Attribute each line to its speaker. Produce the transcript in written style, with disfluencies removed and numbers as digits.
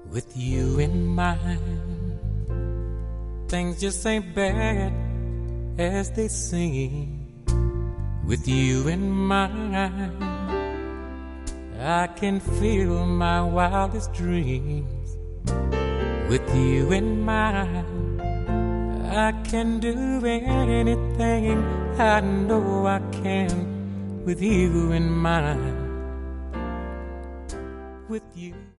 Speaker 1: With you in mind, things just ain't bad as they seem. With you in mind, I can feel my wildest dreams. With you in mind, I can do anything I know I can. With you in mind, with you.